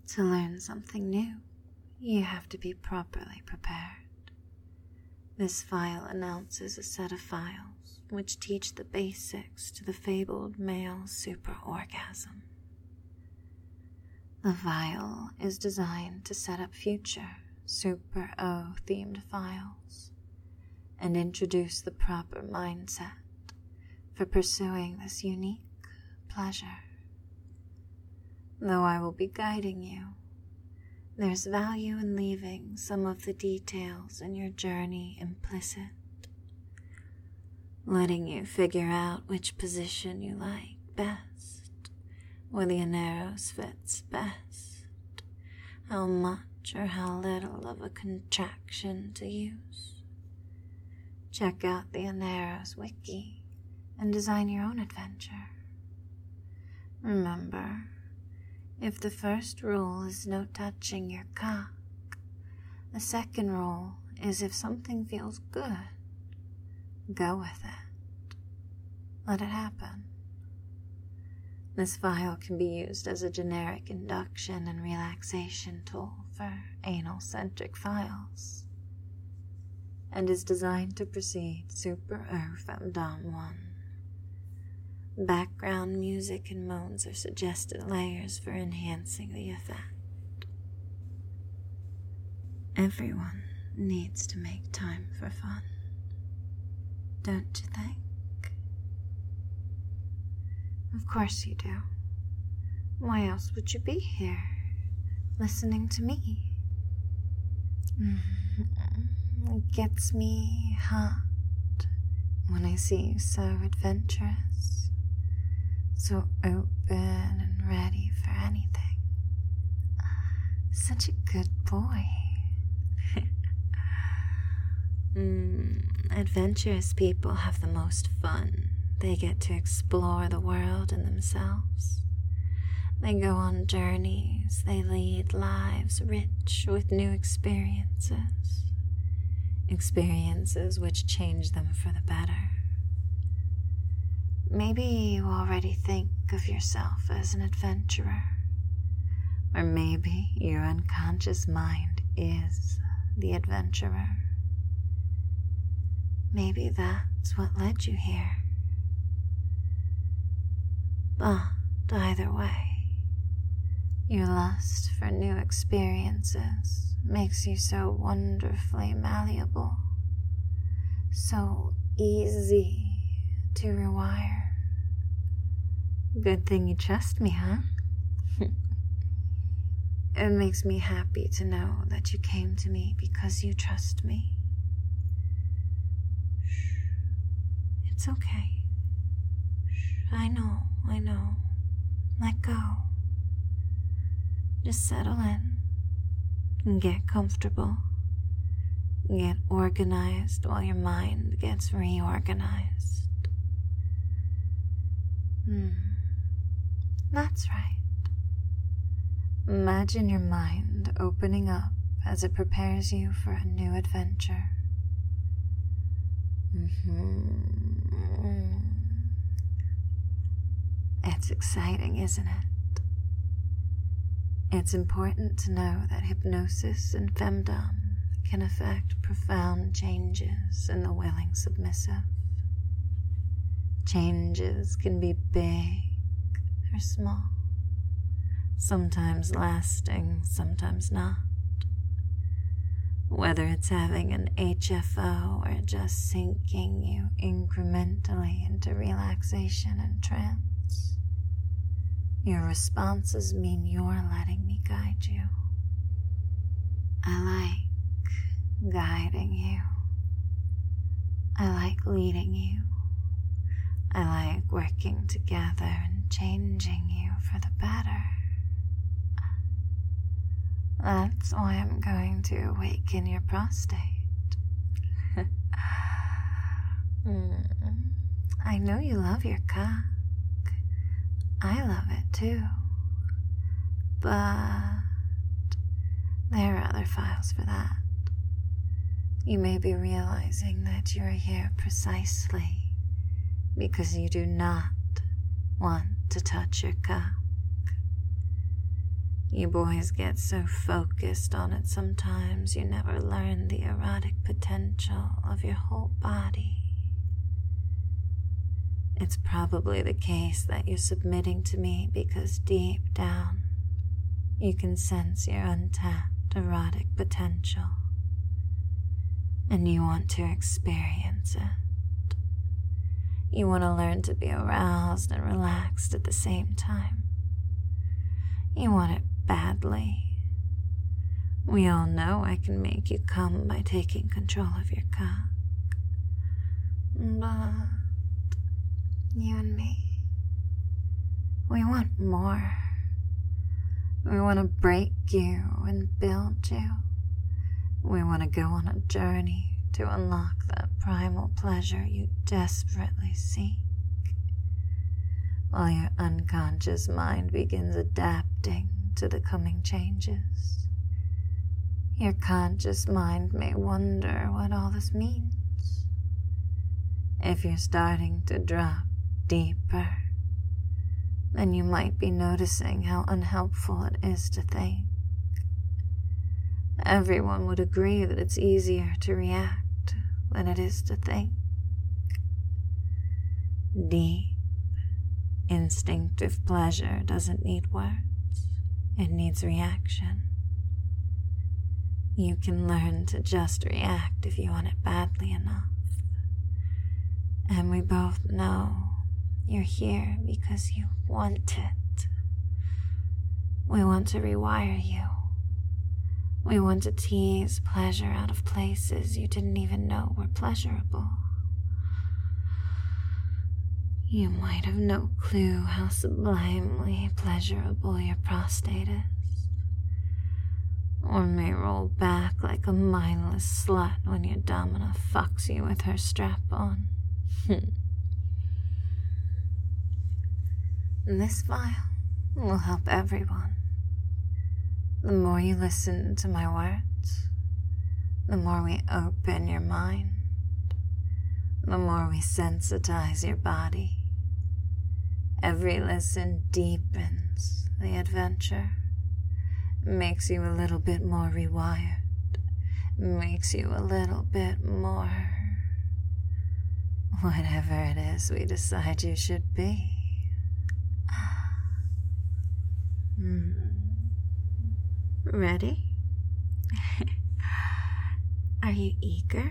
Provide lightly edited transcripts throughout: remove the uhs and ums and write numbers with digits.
To learn something new, you have to be properly prepared. This file announces a set of files which teach the basics to the fabled male superorgasm. The file is designed to set up future Super O themed files and introduce the proper mindset for pursuing this unique pleasure. Though I will be guiding you, there's value in leaving some of the details in your journey implicit, letting you figure out which position you like best, where the Aneros fits best, how much or how little of a contraction to use. Check out the Aneros wiki and design your own adventure. Remember, if the first rule is no touching your cock, the second rule is if something feels good, go with it. Let it happen. This file can be used as a generic induction and relaxation tool for anal-centric files, and is designed to precede Super O Femdom 1. Background music and moans are suggested layers for enhancing the effect. Everyone needs to make time for fun, don't you think? Of course you do. Why else would you be here, listening to me? It gets me hot when I see you so adventurous, so open and ready for anything. Such a good boy. Adventurous people have the most fun. They get to explore the world and themselves. They go on journeys. They lead lives rich with new experiences. Experiences which change them for the better. Maybe you already think of yourself as an adventurer, or maybe your unconscious mind is the adventurer. Maybe that's what led you here. But either way, your lust for new experiences makes you so wonderfully malleable, so easy to rewire. Good thing you trust me, huh? It makes me happy to know that you came to me because you trust me. Shh. It's okay. Shh. I know. Let go. Just settle in and get comfortable. Get organized while your mind gets reorganized. That's right. Imagine your mind opening up as it prepares you for a new adventure. It's exciting, isn't it? It's important to know that hypnosis and femdom can affect profound changes in the willing submissive. Changes can be big or small, sometimes lasting, sometimes not. Whether it's having an HFO or just sinking you incrementally into relaxation and trance, your responses mean you're letting me guide you. I like guiding you. I like leading you. I like working together and changing you for the better. That's why I'm going to awaken your prostate. I know you love your cock. I love it too. But there are other files for that. You may be realizing that you're here precisely because you do not want to touch your cock. You boys get so focused on it sometimes you never learn the erotic potential of your whole body. It's probably the case that you're submitting to me because deep down you can sense your untapped erotic potential and you want to experience it. You want to learn to be aroused and relaxed at the same time. You want it badly. We all know I can make you come by taking control of your cock. But you and me, we want more. We want to break you and build you. We want to go on a journey to unlock that primal pleasure you desperately seek, while your unconscious mind begins adapting to the coming changes. Your conscious mind may wonder what all this means. If you're starting to drop deeper, then you might be noticing how unhelpful it is to think. Everyone would agree that it's easier to react than it is to think. Deep, instinctive pleasure doesn't need words, it needs reaction. You can learn to just react if you want it badly enough. And we both know you're here because you want it. We want to rewire you. We want to tease pleasure out of places you didn't even know were pleasurable. You might have no clue how sublimely pleasurable your prostate is, or may roll back like a mindless slut when your domina fucks you with her strap-on. This file will help everyone. The more you listen to my words, the more we open your mind, the more we sensitize your body. Every listen deepens the adventure, makes you a little bit more rewired, makes you a little bit more whatever it is we decide you should be. Ready? Are you eager?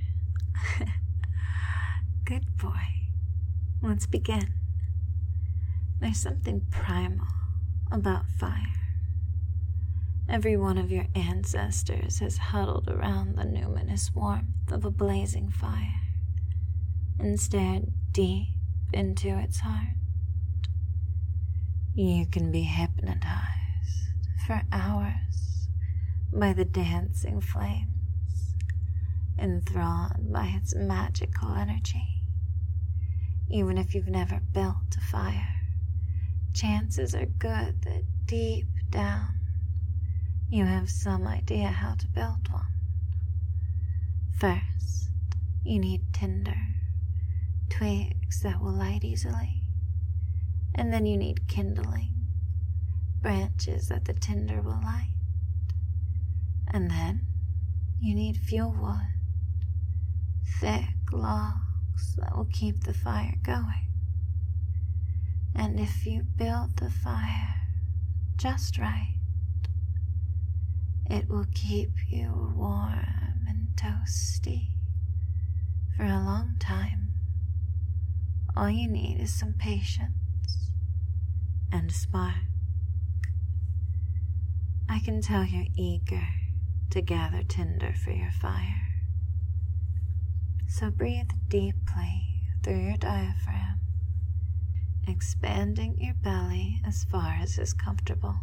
Good boy. Let's begin. There's something primal about fire. Every one of your ancestors has huddled around the numinous warmth of a blazing fire and stared deep into its heart. You can be hypnotized for hours by the dancing flames, enthralled by its magical energy. Even if you've never built a fire, chances are good that deep down you have some idea how to build one. First, you need tinder, twigs that will light easily, and then you need kindling, branches that the tinder will light, and then you need fuel wood, thick logs that will keep the fire going. And if you build the fire just right, it will keep you warm and toasty for a long time. All you need is some patience and a spark. I can tell you're eager to gather tinder for your fire. So breathe deeply through your diaphragm, expanding your belly as far as is comfortable.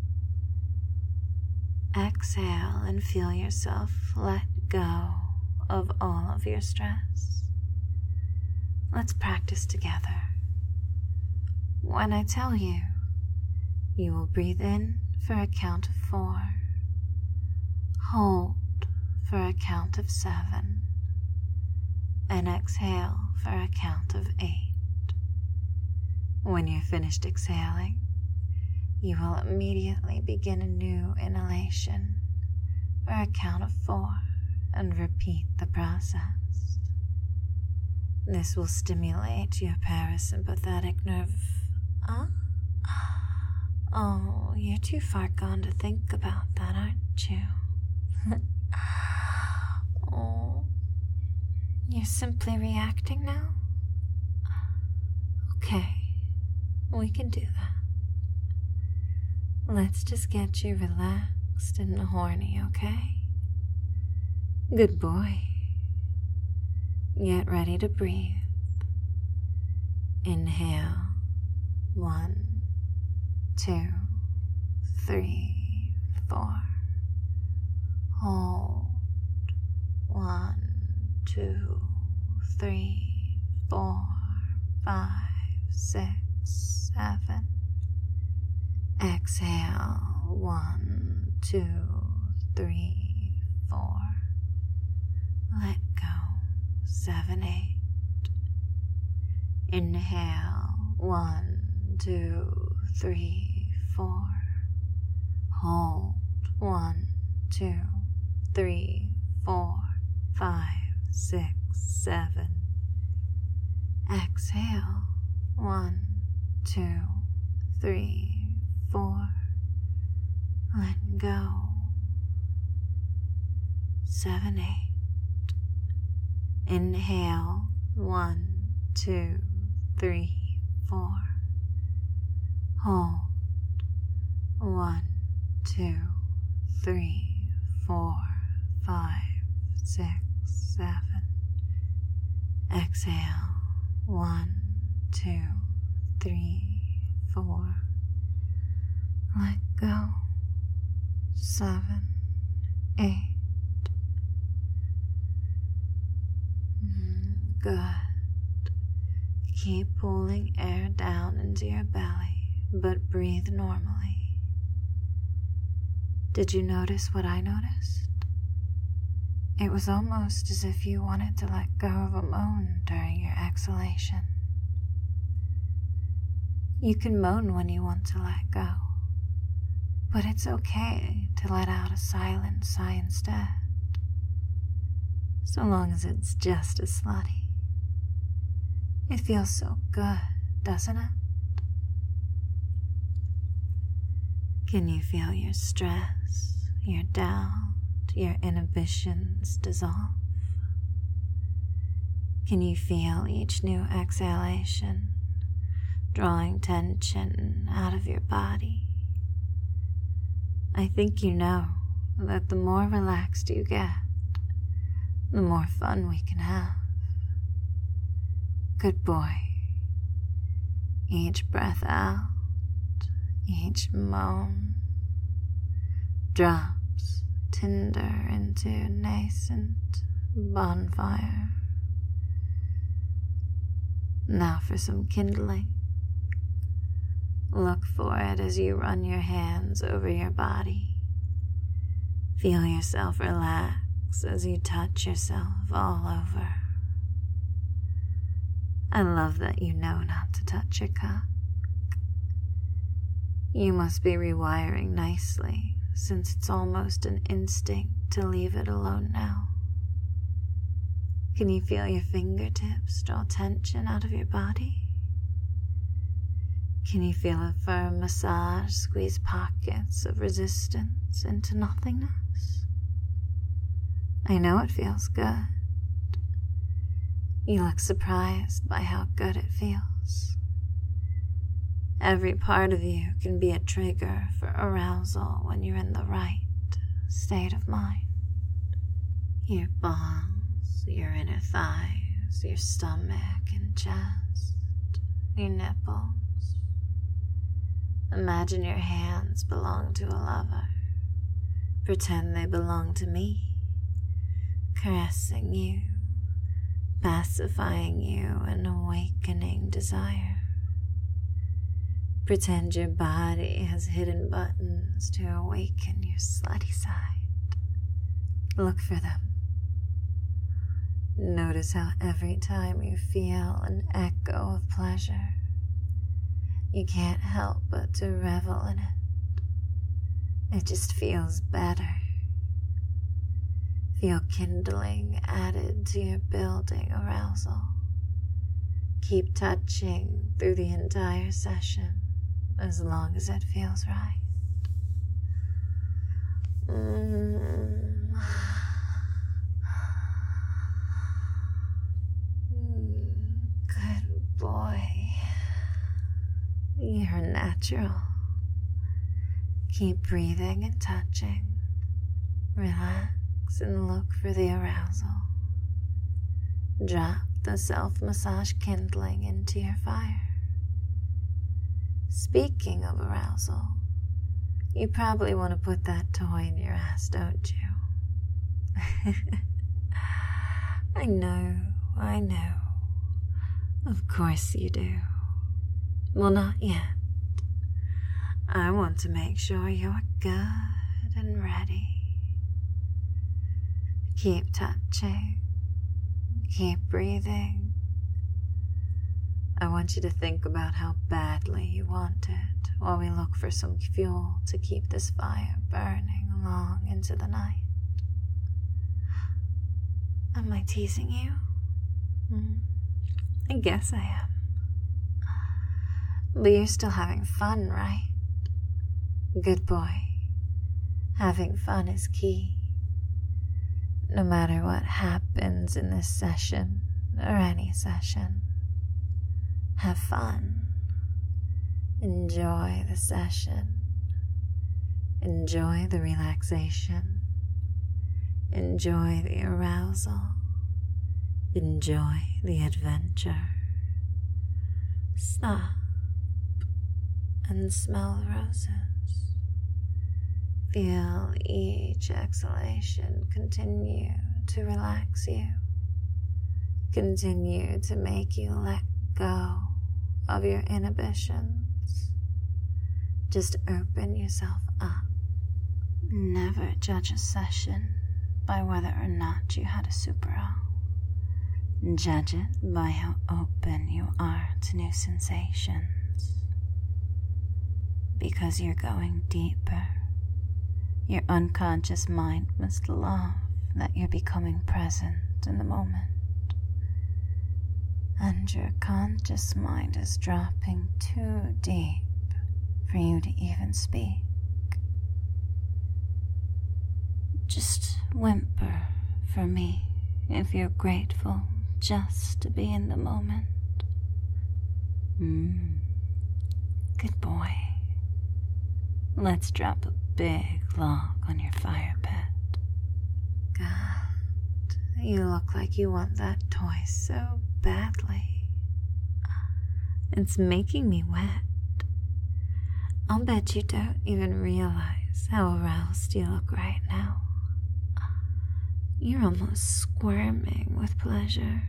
Exhale and feel yourself let go of all of your stress. Let's practice together. When I tell you, you will breathe in for a count of 4, hold for a count of 7, and exhale for a count of 8. When you're finished exhaling, you will immediately begin a new inhalation for a count of 4 and repeat the process. This will stimulate your parasympathetic nerve. Oh, you're too far gone to think about that, aren't you? Oh, you're simply reacting now? Okay, we can do that. Let's just get you relaxed and horny, okay? Good boy. Get ready to breathe. Inhale. 1, 2, 3, 4. Hold. 1, 2, 3, 4, 5, 6, 7. Exhale. 1, 2, 3, 4. Let go. 7, 8. Inhale. 1, 2, 3, 4. Hold. 1, 2, 3, 4, 5, 6, 7. Exhale. 1, 2, 3, 4. Let go. 7, 8. Inhale. 1, 2, 3, 4. Hold. 1, 2, 3, 4, 5, 6, 7. Exhale. 1, 2, 3, 4. Let go. 7, 8. Good. Keep pulling air down into your belly, but breathe normally. Did you notice what I noticed? It was almost as if you wanted to let go of a moan during your exhalation. You can moan when you want to let go, but it's okay to let out a silent sigh instead, so long as it's just as slutty. It feels so good, doesn't it? Can you feel your stress, your doubt, your inhibitions dissolve? Can you feel each new exhalation drawing tension out of your body? I think you know that the more relaxed you get, the more fun we can have. Good boy. Each breath out, each moan drops tinder into nascent bonfire. Now for some kindling. Look for it as you run your hands over your body. Feel yourself relax as you touch yourself all over. I love that you know not to touch your cock. You must be rewiring nicely, since it's almost an instinct to leave it alone now. Can you feel your fingertips draw tension out of your body? Can you feel a firm massage squeeze pockets of resistance into nothingness? I know it feels good. You look surprised by how good it feels. Every part of you can be a trigger for arousal when you're in the right state of mind. Your balls, your inner thighs, your stomach and chest, your nipples. Imagine your hands belong to a lover. Pretend they belong to me, caressing you, pacifying you and awakening desire. Pretend your body has hidden buttons to awaken your slutty side. Look for them. Notice how every time you feel an echo of pleasure, you can't help but to revel in it. It just feels better. Feel kindling added to your building arousal. Keep touching through the entire session as long as it feels right. Good boy. You're natural. Keep breathing and touching. Relax and look for the arousal. Drop the self-massage kindling into your fire. Speaking of arousal, you probably want to put that toy in your ass, don't you? I know. Of course you do. Well, not yet. I want to make sure you're good and ready. Keep touching. Keep breathing. I want you to think about how badly you want it while we look for some fuel to keep this fire burning long into the night. Am I teasing you? I guess I am. But you're still having fun, right? Good boy. Having fun is key. No matter what happens in this session or any session, have fun. Enjoy the session. Enjoy the relaxation. Enjoy the arousal. Enjoy the adventure. Stop and smell the roses. Feel each exhalation continue to relax you. Continue to make you let go of your inhibitions. Just open yourself up. Never judge a session by whether or not you had a super O. Judge it by how open you are to new sensations. Because you're going deeper. Your unconscious mind must love that you're becoming present in the moment. And your conscious mind is dropping too deep for you to even speak. Just whimper for me if you're grateful just to be in the moment. Good boy. Let's drop a big log on your fire pit. God, you look like you want that toy so badly. It's making me wet. I'll bet you don't even realize how aroused you look right now. You're almost squirming with pleasure.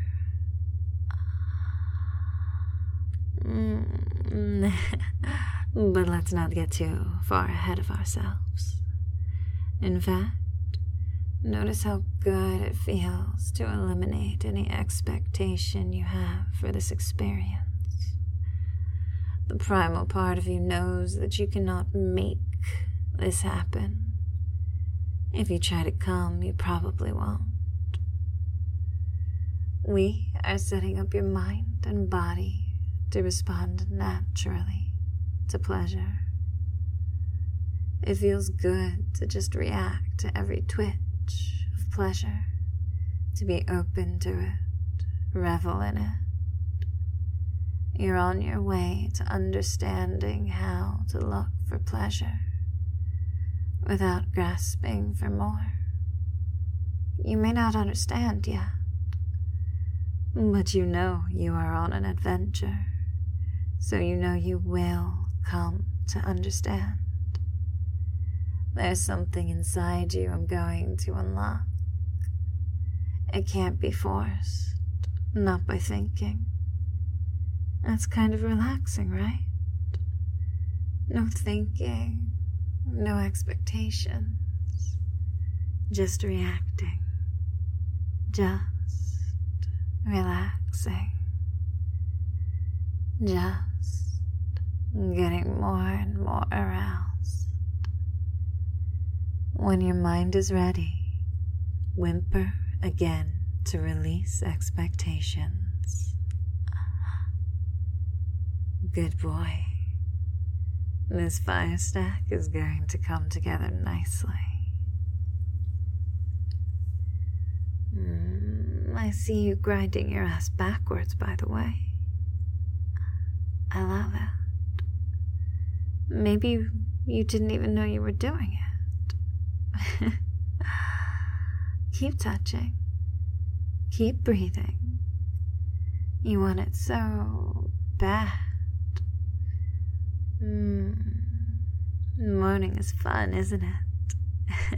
But let's not get too far ahead of ourselves. In fact, notice how good it feels to eliminate any expectation you have for this experience. The primal part of you knows that you cannot make this happen. If you try to come, you probably won't. We are setting up your mind and body to respond naturally to pleasure. It feels good to just react to every twitch of pleasure, to be open to it, revel in it. You're on your way to understanding how to look for pleasure without grasping for more. You may not understand yet, but you know you are on an adventure, so you know you will come to understand. There's something inside you I'm going to unlock. It can't be forced, not by thinking. That's kind of relaxing, right? No thinking, no expectations, just reacting, just relaxing, just getting more and more aroused. When your mind is ready, whimper again to release expectations. Good boy. This fire stack is going to come together nicely. I see you grinding your ass backwards, by the way. I love it. Maybe you didn't even know you were doing it. Keep touching. Keep breathing. You want it so bad. Moaning is fun, isn't it?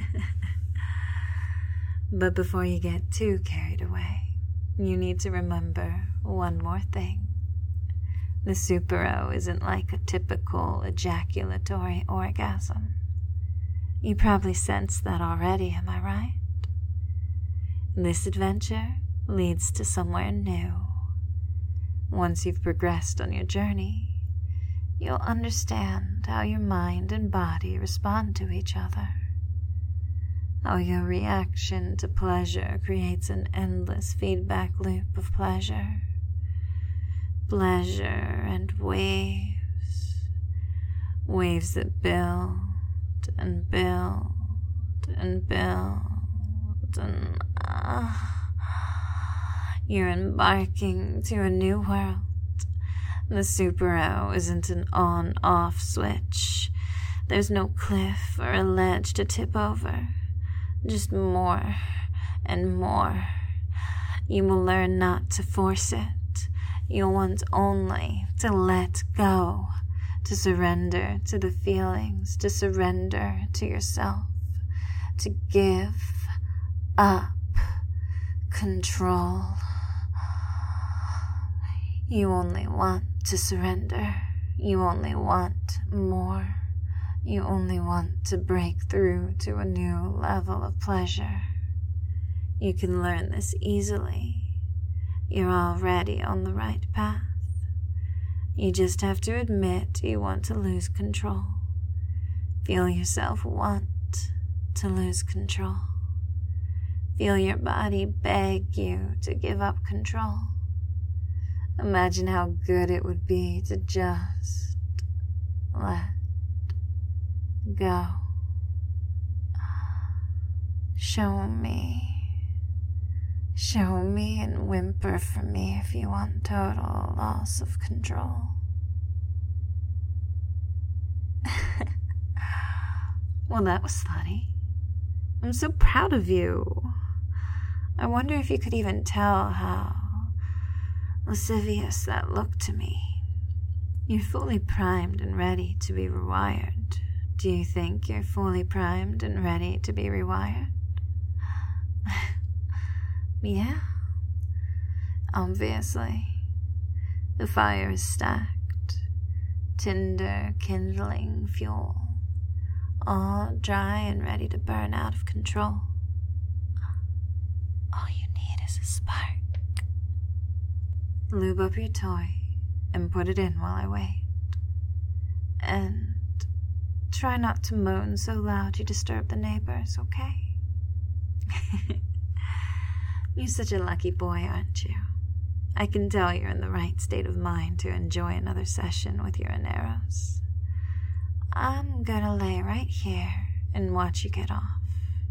But before you get too carried away, you need to remember one more thing. The Super-O isn't like a typical ejaculatory orgasm. You probably sense that already, am I right? This adventure leads to somewhere new. Once you've progressed on your journey, you'll understand how your mind and body respond to each other. How your reaction to pleasure creates an endless feedback loop of pleasure. Pleasure and waves. Waves that build and build and build and you're embarking to a new world. The Super-O isn't an on-off switch. There's no cliff or a ledge to tip over. Just more and more. You will learn not to force it. You'll want only to let go, to surrender to the feelings, to surrender to yourself, to give up control. You only want to surrender. You only want more. You only want to break through to a new level of pleasure. You can learn this easily. You're already on the right path. You just have to admit you want to lose control. Feel yourself want to lose control. Feel your body beg you to give up control. Imagine how good it would be to just let go. Show me and whimper for me if you want total loss of control. Well, that was funny. I'm so proud of you. I wonder if you could even tell how lascivious that looked to me. You're fully primed and ready to be rewired. Do you think you're fully primed and ready to be rewired? Yeah, obviously. The fire is stacked. Tinder, kindling, fuel. All dry and ready to burn out of control. All you need is a spark. Lube up your toy and put it in while I wait. And try not to moan so loud you disturb the neighbors, okay? You're such a lucky boy, aren't you? I can tell you're in the right state of mind to enjoy another session with your Aneros. I'm gonna lay right here and watch you get off.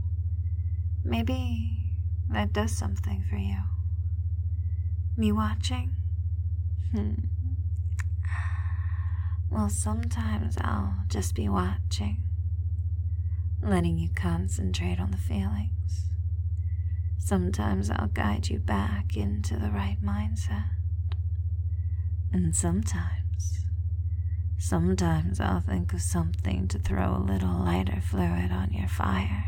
Maybe that does something for you. Me watching? Well, sometimes I'll just be watching, letting you concentrate on the feelings. Sometimes I'll guide you back into the right mindset. And sometimes I'll think of something to throw a little lighter fluid on your fire.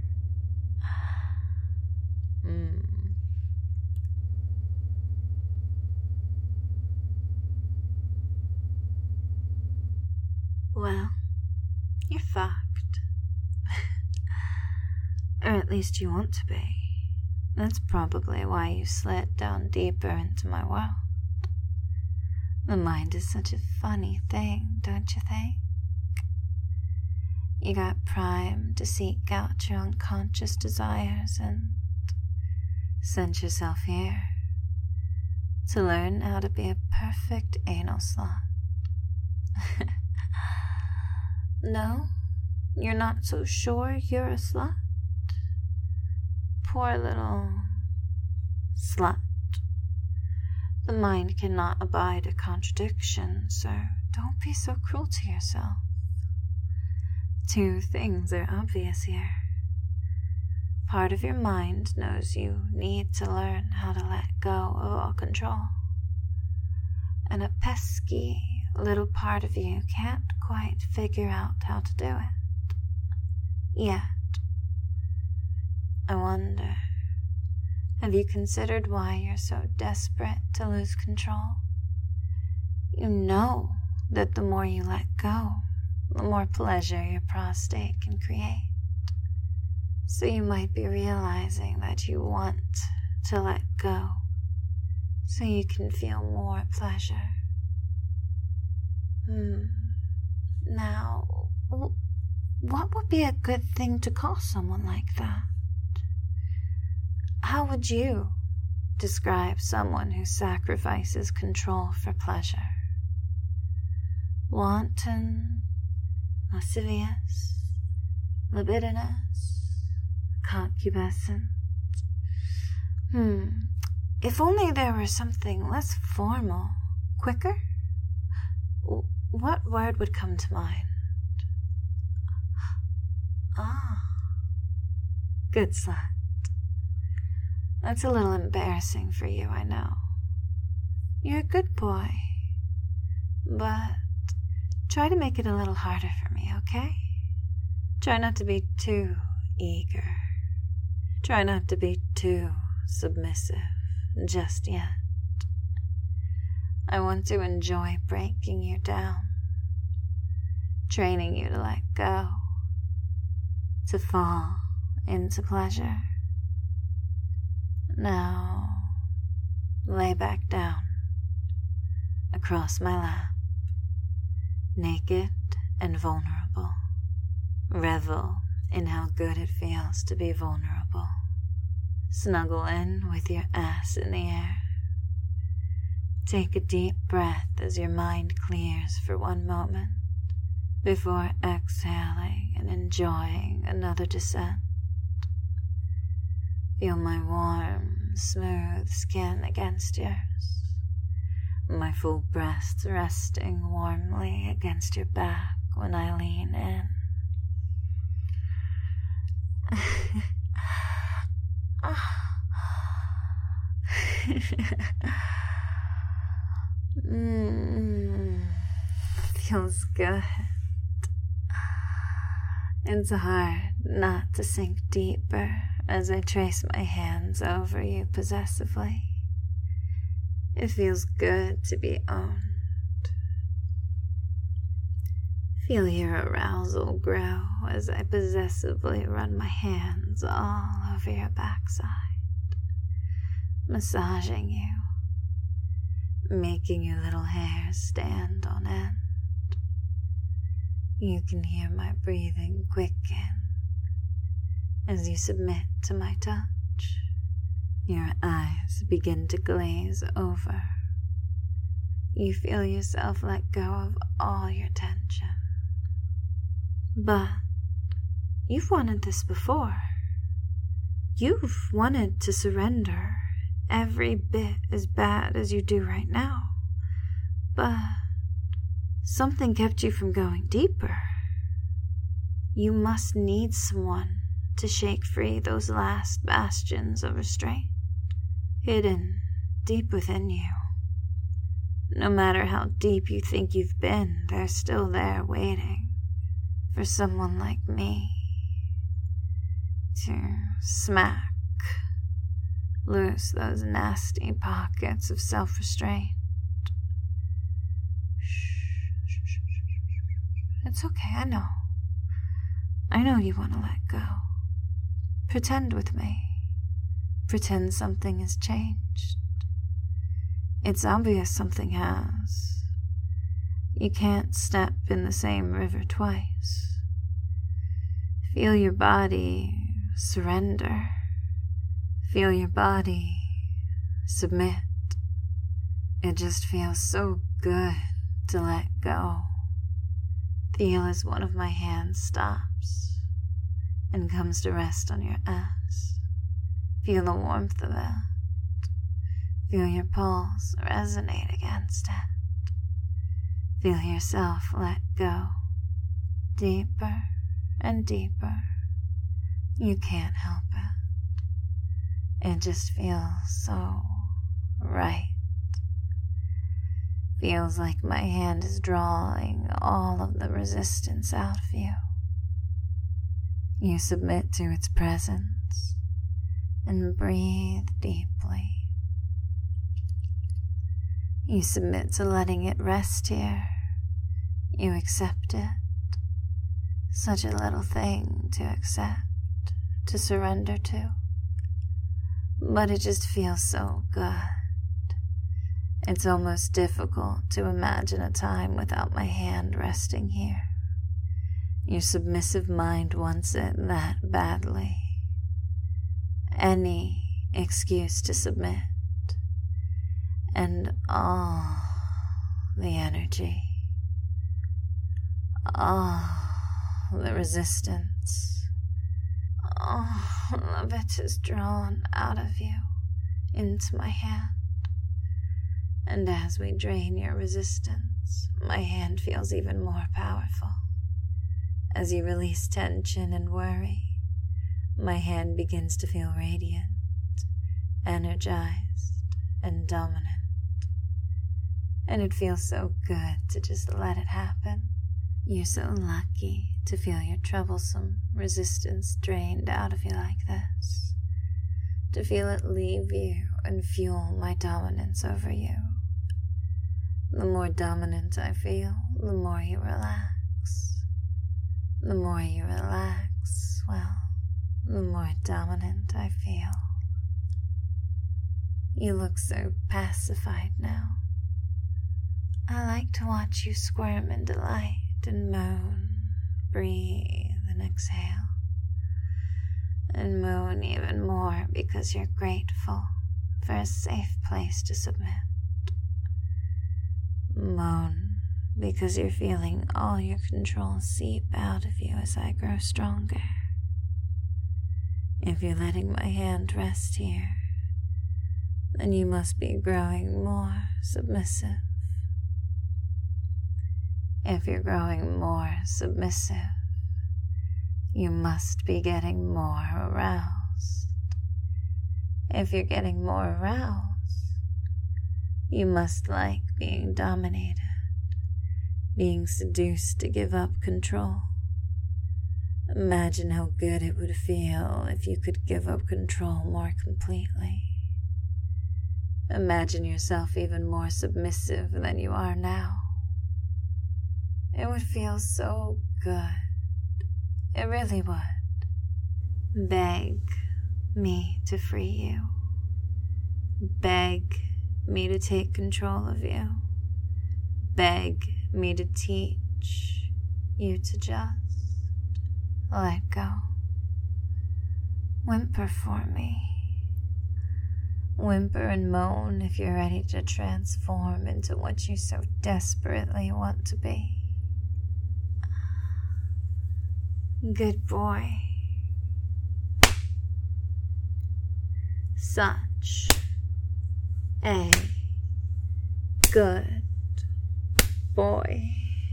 Well, you're fucked. Or at least you want to be. That's probably why you slid down deeper into my world. The mind is such a funny thing, don't you think? You got primed to seek out your unconscious desires and sent yourself here to learn how to be a perfect anal slut. No, you're not so sure you're a slut? Poor little slut. The mind cannot abide a contradiction, so don't be so cruel to yourself. Two things are obvious here. Part of your mind knows you need to learn how to let go of all control. And a pesky little part of you can't quite figure out how to do it. Yet. I wonder, have you considered why you're so desperate to lose control? You know that the more you let go, the more pleasure your prostate can create. So you might be realizing that you want to let go so you can feel more pleasure. Now, what would be a good thing to call someone like that? How would you describe someone who sacrifices control for pleasure? Wanton, lascivious, libidinous, concupiscent. If only there were something less formal, quicker? What word would come to mind? Good slut. That's a little embarrassing for you, I know. You're a good boy. But try to make it a little harder for me, okay? Try not to be too eager. Try not to be too submissive just yet. I want to enjoy breaking you down, training you to let go, to fall into pleasure. Now, lay back down across my lap, naked and vulnerable. Revel in how good it feels to be vulnerable. Snuggle in with your ass in the air. Take a deep breath as your mind clears for one moment before exhaling and enjoying another descent. Feel my warm, smooth skin against yours, my full breasts resting warmly against your back when I lean in. Feels good. It's hard not to sink deeper as I trace my hands over you possessively. It feels good to be owned. Feel your arousal grow as I possessively run my hands all over your backside, massaging you, making your little hairs stand on end. You can hear my breathing quicken as you submit to my touch. Your eyes begin to glaze over. You feel yourself let go of all your tension. But you've wanted this before. You've wanted to surrender every bit as bad as you do right now. But something kept you from going deeper. You must need someone to shake free those last bastions of restraint, hidden deep within you. No matter how deep you think you've been, they're still there waiting for someone like me to smack loose those nasty pockets of self-restraint. It's okay, I know. I know you want to let go. Pretend with me. Pretend something has changed. It's obvious something has. You can't step in the same river twice. Feel your body surrender. Feel your body submit. It just feels so good to let go. Feel as one of my hands stops and comes to rest on your ass. Feel the warmth of it. Feel your pulse resonate against it. Feel yourself let go, deeper and deeper. You can't help it. It just feels so right. Feels like my hand is drawing all of the resistance out of you. You submit to its presence and breathe deeply. You submit to letting it rest here. You accept it. Such a little thing to accept, to surrender to. But it just feels so good. It's almost difficult to imagine a time without my hand resting here. Your submissive mind wants it that badly. Any excuse to submit. And all the energy, all the resistance, all of it is drawn out of you into my hand. And as we drain your resistance, my hand feels even more powerful. As you release tension and worry, my hand begins to feel radiant, energized, and dominant. And it feels so good to just let it happen. You're so lucky to feel your troublesome resistance drained out of you like this. To feel it leave you and fuel my dominance over you. The more dominant I feel, the more you relax. The more you relax, well, the more dominant I feel. You look so pacified now. I like to watch you squirm in delight and moan, breathe and exhale. And moan even more because you're grateful for a safe place to submit. Moan because you're feeling all your control seep out of you as I grow stronger. If you're letting my hand rest here, then you must be growing more submissive. If you're growing more submissive, you must be getting more aroused. If you're getting more aroused, you must like being dominated, being seduced to give up control. Imagine how good it would feel if you could give up control more completely. Imagine yourself even more submissive than you are now. It would feel so good. It really would. Beg me to free you. Beg me to take control of you. Beg me to teach you to just let go. Whimper for me. Whimper and moan if you're ready to transform into what you so desperately want to be. Good boy. Such a good boy.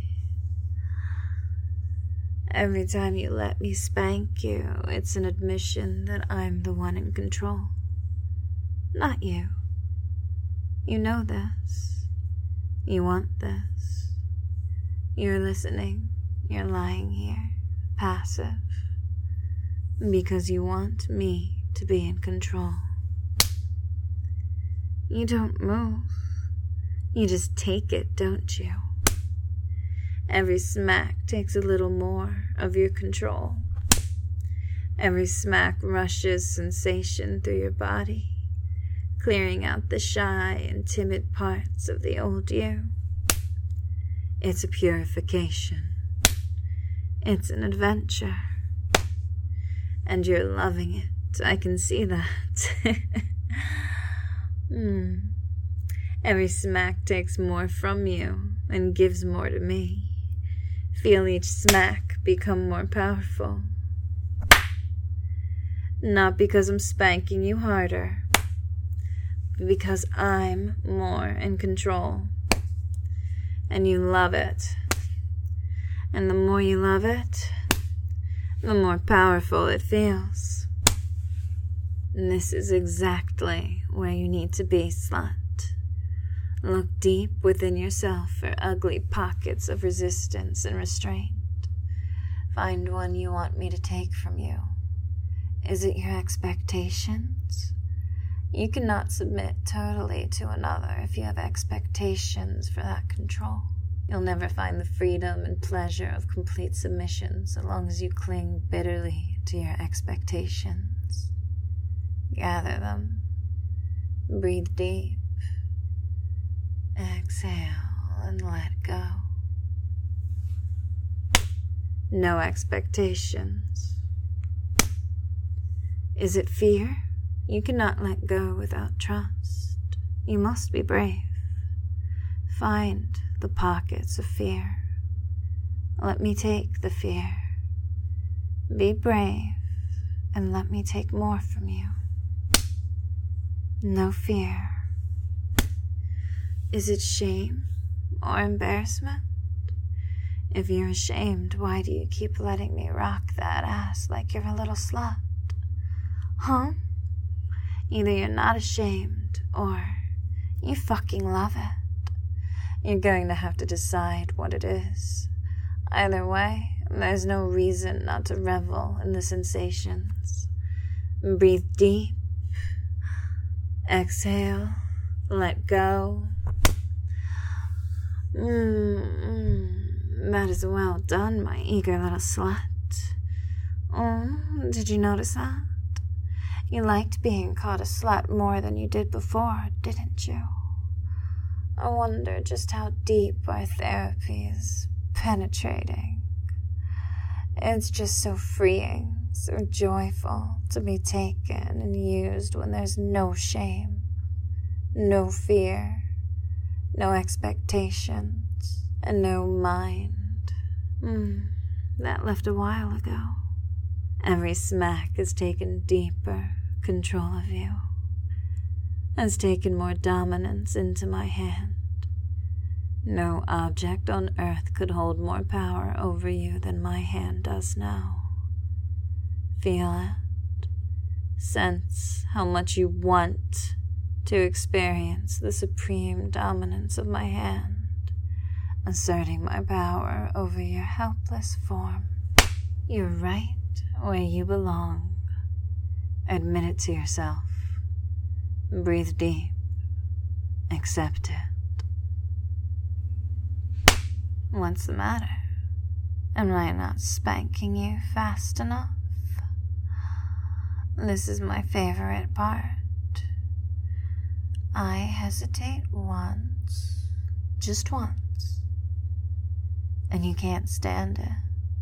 Every time you let me spank you, it's an admission that I'm the one in control. Not you. You know this. You want this. You're listening. You're lying here, passive, because you want me to be in control. You don't move. You just take it, don't you? Every smack takes a little more of your control. Every smack rushes sensation through your body, clearing out the shy and timid parts of the old you. It's a purification. It's an adventure. And you're loving it. I can see that. Every smack takes more from you and gives more to me. Feel each smack become more powerful. Not because I'm spanking you harder, but because I'm more in control. And you love it. And the more you love it, the more powerful it feels. And this is exactly where you need to be, slut. Look deep within yourself for ugly pockets of resistance and restraint. Find one you want me to take from you. Is it your expectations? You cannot submit totally to another if you have expectations for that control. You'll never find the freedom and pleasure of complete submission so long as you cling bitterly to your expectations. Gather them. Breathe deep. Exhale and let go. No expectations. Is it fear? You cannot let go without trust. You must be brave. Find the pockets of fear. Let me take the fear. Be brave and let me take more from you. No fear. Is it shame or embarrassment? If you're ashamed, why do you keep letting me rock that ass like you're a little slut? Huh? Either you're not ashamed or you fucking love it. You're going to have to decide what it is. Either way, there's no reason not to revel in the sensations. Breathe deep. Exhale. Let go. That is well done, my eager little slut. Oh, did you notice that? You liked being called a slut more than you did before, didn't you? I wonder just how deep our therapy is penetrating. It's just so freeing, so joyful to be taken and used when there's no shame, no fear, no expectations, and no mind. That left a while ago. Every smack has taken deeper control of you, has taken more dominance into my hand. No object on earth could hold more power over you than my hand does now. Feel it. Sense how much you want to experience the supreme dominance of my hand, asserting my power over your helpless form. You're right where you belong. Admit it to yourself. Breathe deep. Accept it. What's the matter? Am I not spanking you fast enough? This is my favorite part. I hesitate once, just once, and you can't stand it.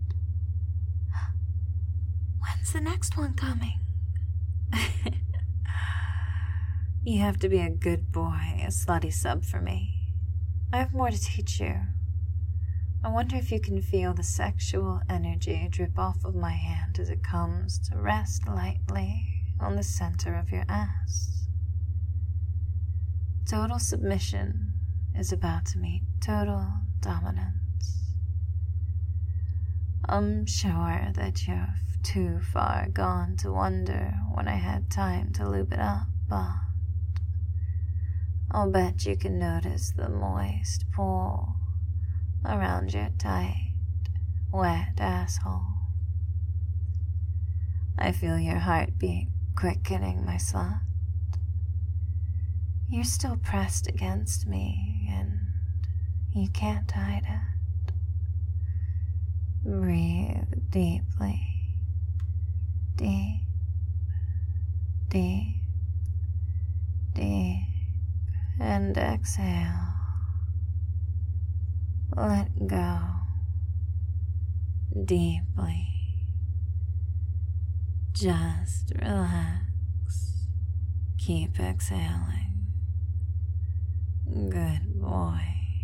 When's the next one coming? You have to be a good boy, a slutty sub for me. I have more to teach you. I wonder if you can feel the sexual energy drip off of my hand as it comes to rest lightly on the center of your ass. Total submission is about to meet total dominance. I'm sure that you're too far gone to wonder when I had time to lube it up, but I'll bet you can notice the moist pull around your tight, wet asshole. I feel your heartbeat quickening, my slut. You're still pressed against me, and you can't hide it. Breathe deeply. Deep, deep, deep, and exhale. let go deeply. Just relax. Keep exhaling. Good boy.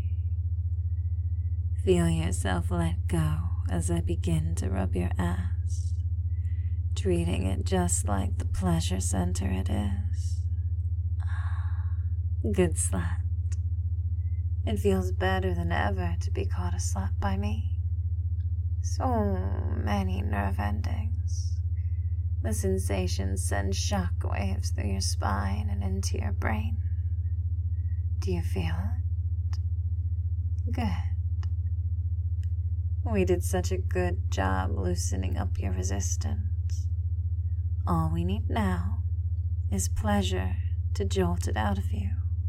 Feel yourself let go as I begin to rub your ass, treating it just like the pleasure center it is. Good slut. It feels better than ever to be caught a slut by me. So many nerve endings. The sensations send shock waves through your spine and into your brain. Do you feel it? Good. We did such a good job loosening up your resistance. All we need now is pleasure to jolt it out of you.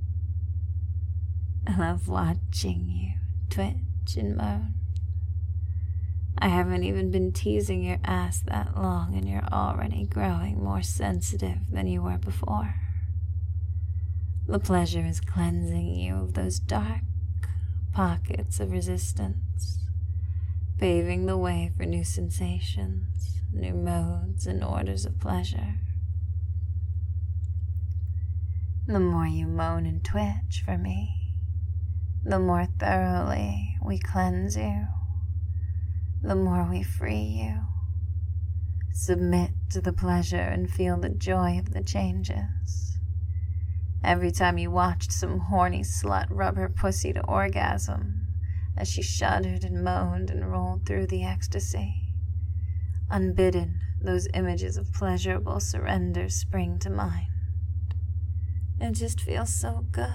I love watching you twitch and moan. I haven't even been teasing your ass that long and you're already growing more sensitive than you were before. The pleasure is cleansing you of those dark pockets of resistance, paving the way for new sensations, new modes and orders of pleasure. The more you moan and twitch for me, the more thoroughly we cleanse you, the more we free you. Submit to the pleasure and feel the joy of the changes. Every time you watched some horny slut rub her pussy to orgasm, as she shuddered and moaned and rolled through the ecstasy, unbidden, those images of pleasurable surrender spring to mind. It just feels so good.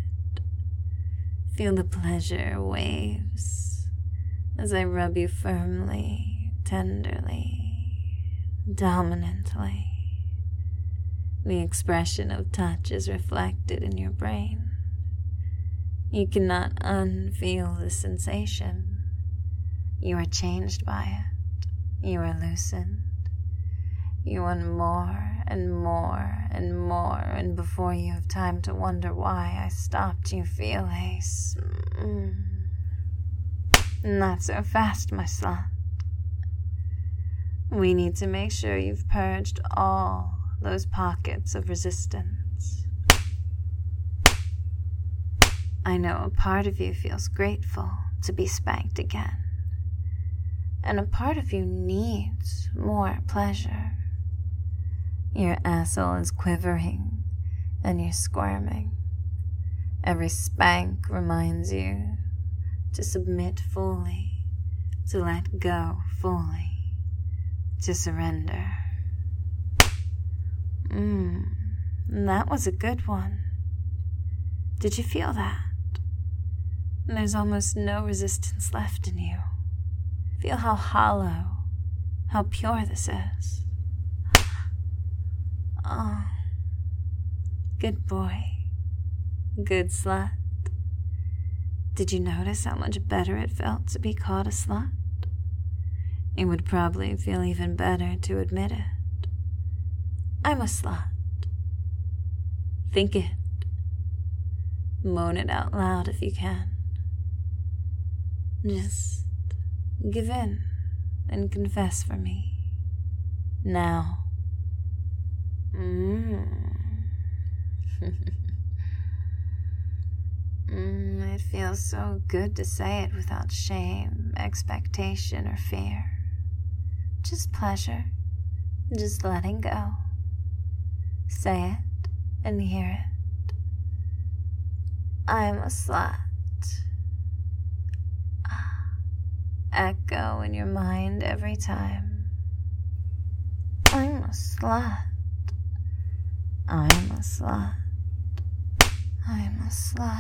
Feel the pleasure waves as I rub you firmly, tenderly, dominantly. The expression of touch is reflected in your brain. You cannot unfeel the sensation. You are changed by it. You are loosened. You want more and more and more, and before you have time to wonder why I stopped, you feel a not so fast, my slut. We need to make sure you've purged all those pockets of resistance. I know a part of you feels grateful to be spanked again, and a part of you needs more pleasure. Your asshole is quivering, and you're squirming. Every spank reminds you to submit fully, to let go fully, to surrender. That was a good one. Did you feel that? There's almost no resistance left in you. Feel how hollow, how pure this is. Oh, good boy, good slut. Did you notice how much better it felt to be called a slut? It would probably feel even better to admit it. I'm a slut. Think it. Moan it out loud if you can. Just give in and confess for me. Now. It feels so good to say it without shame, expectation, or fear. Just pleasure, just letting go. Say it and hear it. I'm a slut. Echo in your mind every time. I'm a slut. I'm a slut. I'm a slut.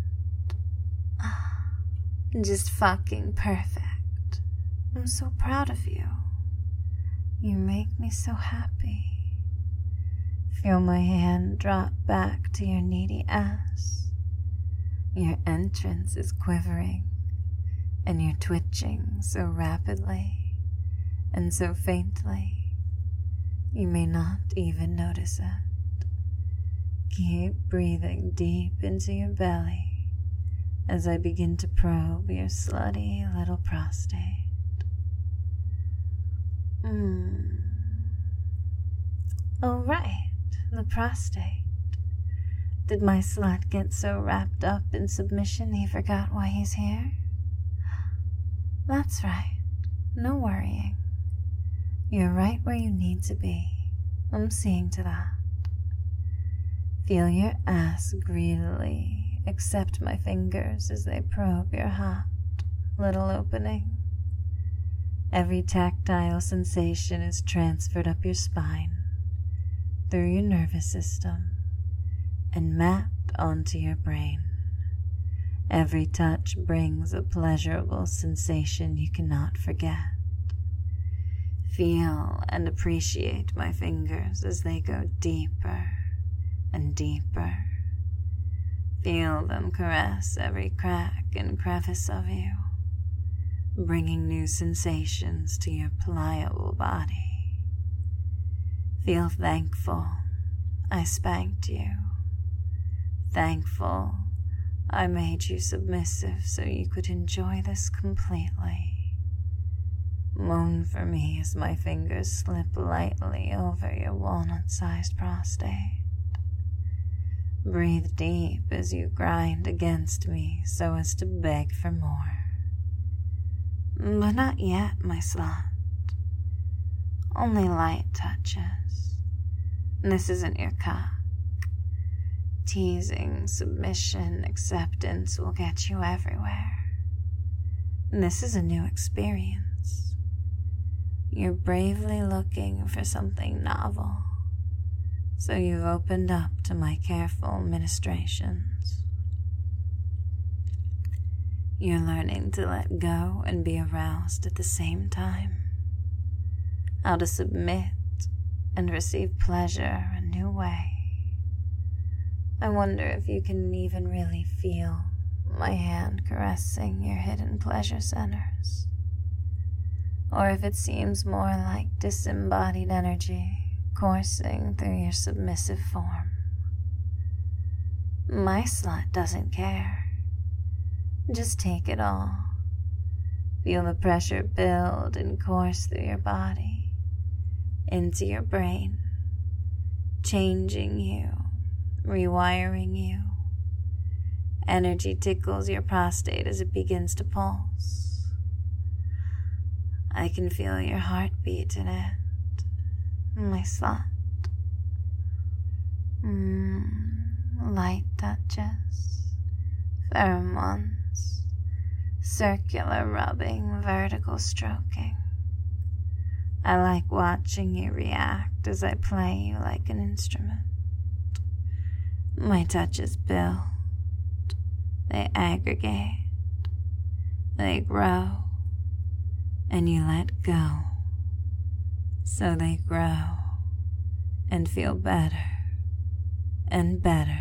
Just fucking perfect. I'm so proud of you. You make me so happy. Feel my hand drop back to your needy ass. Your entrance is quivering, and you're twitching so rapidly and so faintly, you may not even notice it. Keep breathing deep into your belly as I begin to probe your slutty little prostate. Oh, right, the prostate. Did my slut get so wrapped up in submission he forgot why he's here? That's right, no worrying. You're right where you need to be. I'm seeing to that. Feel your ass greedily accept my fingers as they probe your hot little opening. Every tactile sensation is transferred up your spine, through your nervous system, and mapped onto your brain. Every touch brings a pleasurable sensation you cannot forget. Feel and appreciate my fingers as they go deeper and deeper. Feel them caress every crack and crevice of you, bringing new sensations to your pliable body. Feel thankful I spanked you. Thankful I made you submissive so you could enjoy this completely. Moan for me as my fingers slip lightly over your walnut-sized prostate. Breathe deep as you grind against me so as to beg for more. But not yet, my slut. Only light touches. This isn't your cock. Teasing, submission, acceptance will get you everywhere. This is a new experience. You're bravely looking for something novel, so you've opened up to my careful ministrations. You're learning to let go and be aroused at the same time, how to submit and receive pleasure a new way. I wonder if you can even really feel my hand caressing your hidden pleasure centers, or if it seems more like disembodied energy coursing through your submissive form. My slut doesn't care. Just take it all. Feel the pressure build and course through your body, into your brain, changing you, rewiring you. Energy tickles your prostate as it begins to pulse. I can feel your heartbeat in it, my slut. Light touches, pheromones, circular rubbing, vertical stroking. I like watching you react as I play you like an instrument. My touches build, they aggregate, they grow, and you let go, so they grow and feel better and better.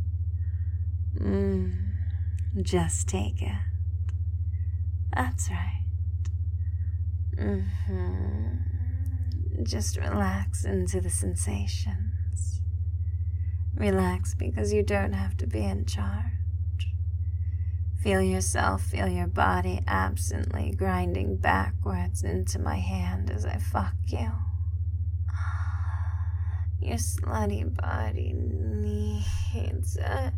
Just take it. That's right. Just relax into the sensations. Relax because you don't have to be in charge. Feel yourself, feel your body absently grinding backwards into my hand as I fuck you. Your slutty body needs it.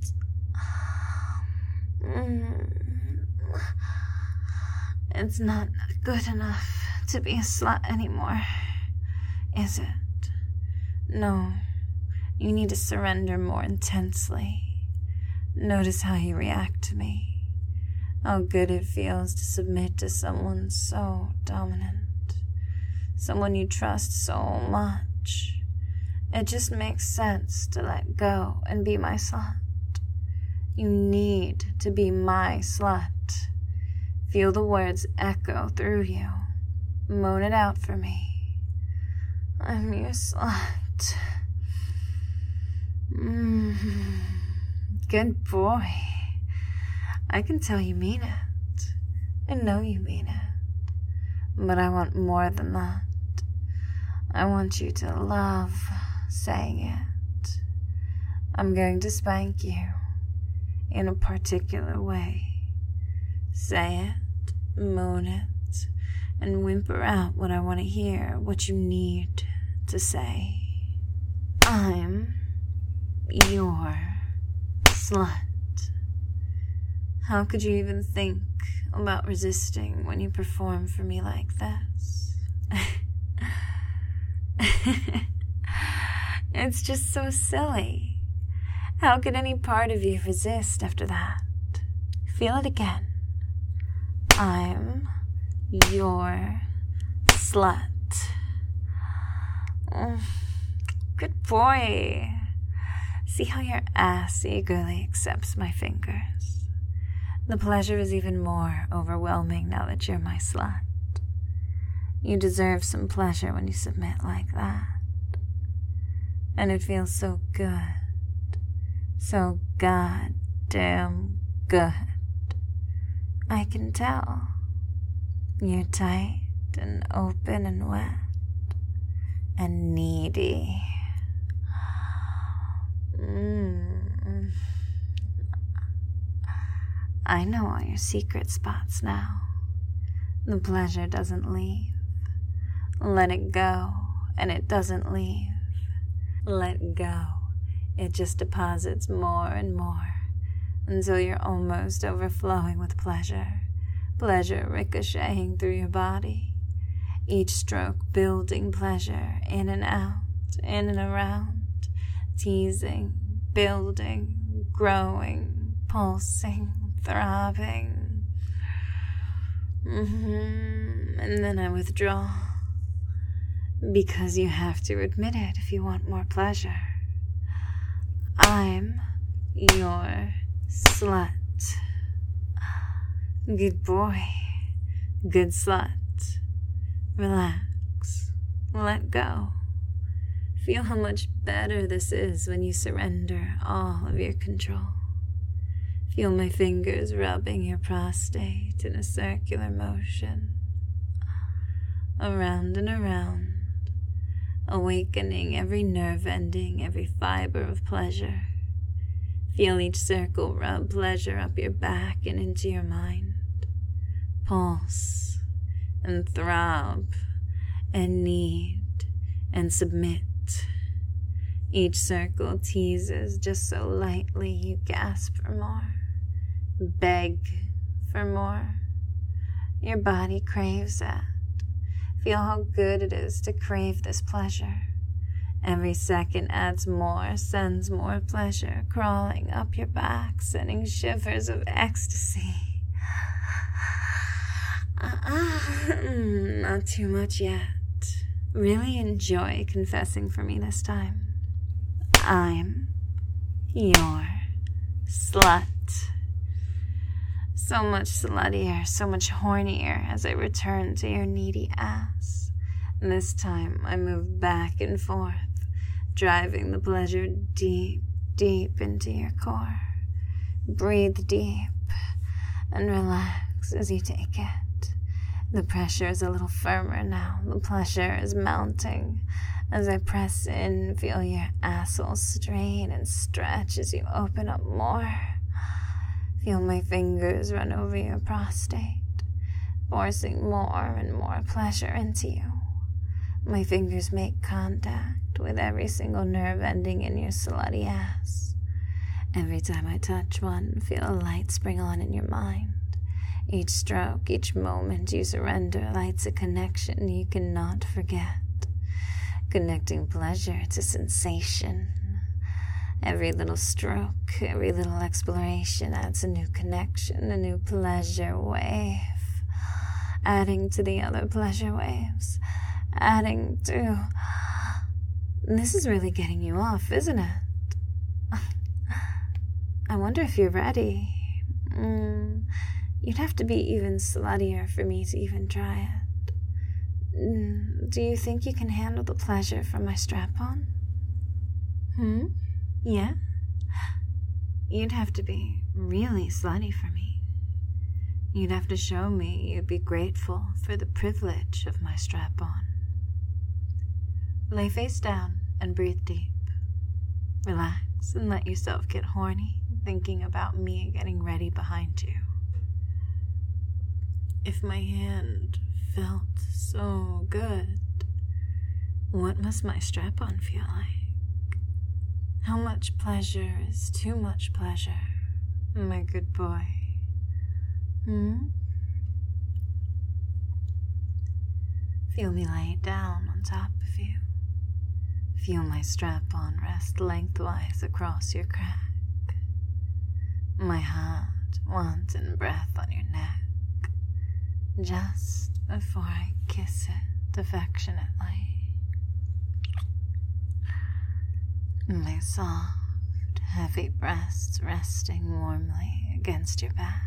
It's not good enough to be a slut anymore, is it? No, you need to surrender more intensely. Notice how you react to me. How good it feels to submit to someone so dominant. Someone you trust so much. It just makes sense to let go and be my slut. You need to be my slut. Feel the words echo through you. Moan it out for me. I'm your slut. Good boy. I can tell you mean it. I know you mean it. But I want more than that. I want you to love saying it. I'm going to spank you. in a particular way. Say it, moan it, and whimper out what I want to hear, what you need to say. I'm your slut. How could you even think about resisting when you perform for me like this? It's just so silly. How could any part of you resist after that? Feel it again. I'm your slut. Good boy. See how your ass eagerly accepts my fingers. The pleasure is even more overwhelming now that you're my slut. You deserve some pleasure when you submit like that. And it feels so good. So goddamn good. I can tell. You're tight and open and wet and needy. I know all your secret spots now. The pleasure doesn't leave. Let it go, and it doesn't leave. Let go. It just deposits more and more until you're almost overflowing with pleasure. Pleasure ricocheting through your body. Each stroke building pleasure in and out, in and around. Teasing, building, growing, pulsing, throbbing. And then I withdraw. Because you have to admit it if you want more pleasure. I'm your slut. Good boy. Good slut. Relax. Let go. Feel how much better this is when you surrender all of your control. Feel my fingers rubbing your prostate in a circular motion. Around and around. Awakening every nerve ending, every fiber of pleasure. Feel each circle rub pleasure up your back and into your mind. Pulse and throb and need and submit. Each circle teases just so lightly you gasp for more. Beg for more. Your body craves it. Feel how good it is to crave this pleasure. Every second adds more, sends more pleasure, crawling up your back, sending shivers of ecstasy. Not too much yet. Really enjoy confessing for me this time. I'm your slut. So much sluttier, so much hornier as I return to your needy ass. And this time I move back and forth, driving the pleasure deep, deep into your core. Breathe deep and relax as you take it. The pressure is a little firmer now. The pleasure is mounting. As I press in, feel your asshole strain and stretch as you open up more. Feel my fingers run over your prostate, forcing more and more pleasure into you. My fingers make contact with every single nerve ending in your slutty ass. Every time I touch one, feel a light spring on in your mind. Each stroke, each moment you surrender lights a connection you cannot forget. Connecting pleasure to sensation. Every little stroke, every little exploration adds a new connection, a new pleasure wave. Adding to the other pleasure waves. Adding to... This is really getting you off, isn't it? I wonder if you're ready. You'd have to be even sluttier for me to even try it. Do you think you can handle the pleasure from my strap-on? Yeah? You'd have to be really slutty for me. You'd have to show me you'd be grateful for the privilege of my strap-on. Lay face down and breathe deep. Relax and let yourself get horny, thinking about me getting ready behind you. If my hand felt so good, what must my strap-on feel like? How much pleasure is too much pleasure, my good boy? Feel me lay down on top of you. Feel my strap-on rest lengthwise across your crack. My hot, wanton breath on your neck, just before I kiss it affectionately. My soft, heavy breasts resting warmly against your back.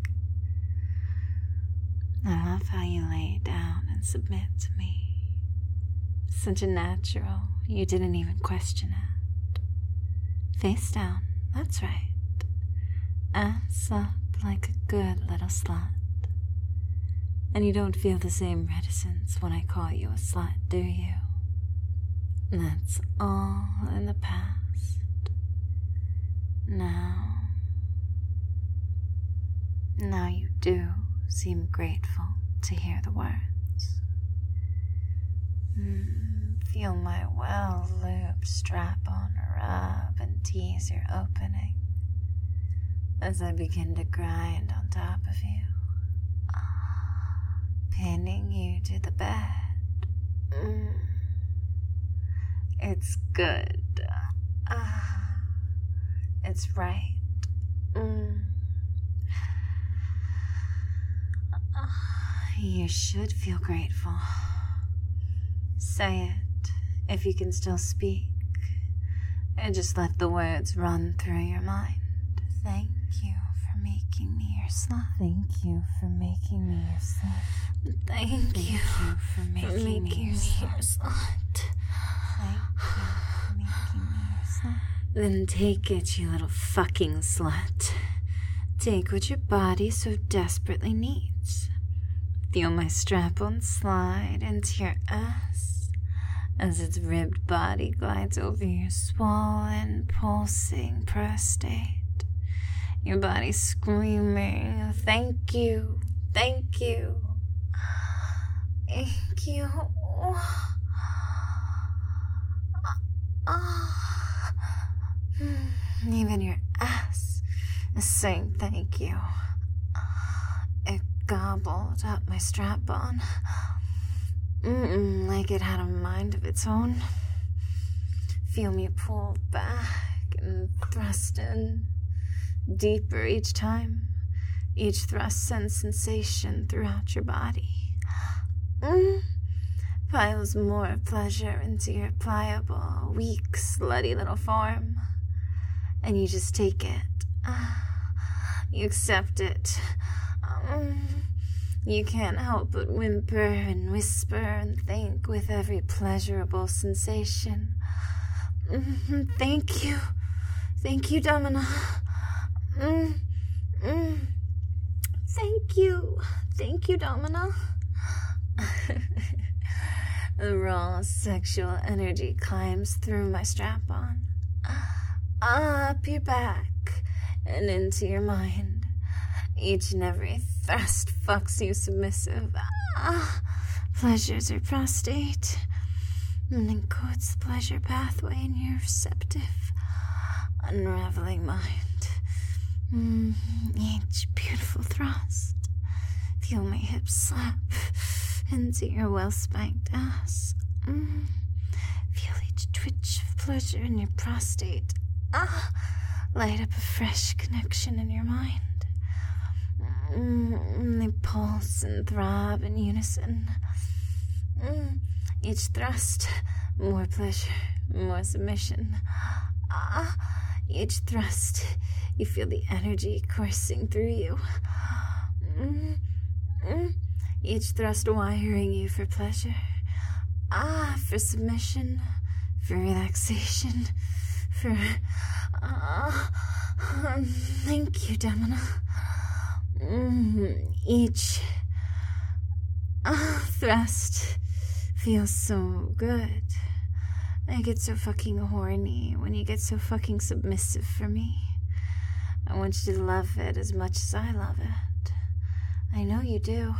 I love how you lay down and submit to me. Such a natural, you didn't even question it. Face down, that's right. Ass up like a good little slut. And you don't feel the same reticence when I call you a slut, do you? That's all in the past. Now you do seem grateful to hear the words. Feel my well-lubed strap-on rub and tease your opening as I begin to grind on top of you, pinning you to the bed. It's good. It's right. You should feel grateful. Say it, if you can still speak, and just let the words run through your mind. Thank you for making me your slut. Thank you for making me your slut. Thank you for making me your slut. Thank you for making me your slut. Then take it, you little fucking slut. Take what your body so desperately needs. Feel my strap-on slide into your ass as its ribbed body glides over your swollen, pulsing prostate. Your body screaming, thank you, thank you, thank you. Even your ass is saying thank you. It gobbled up my strap-on, like it had a mind of its own. Feel me pull back and thrust in, deeper each time. Each thrust sends sensation throughout your body. Piles more pleasure into your pliable, weak, slutty little form. And you just take it. You accept it. You can't help but whimper and whisper and think with every pleasurable sensation. Thank you. Thank you, Domina. Thank you. Thank you, Domina. The raw sexual energy climbs through my strap-on, up your back and into your mind. Each and every thrust fucks you submissive. Pleasures your prostate and encodes the pleasure pathway in your receptive, unraveling mind. Each beautiful thrust. Feel my hips slap into your well-spanked ass. Feel each twitch of pleasure in your prostate. Light up a fresh connection in your mind. They pulse and throb in unison. Each thrust, more pleasure, more submission. Each thrust, you feel the energy coursing through you. Each thrust wiring you for pleasure. For submission, for relaxation, for... thank you, Domina. Each thrust feels so good. I get so fucking horny when you get so fucking submissive for me. I want you to love it as much as I love it. I know you do.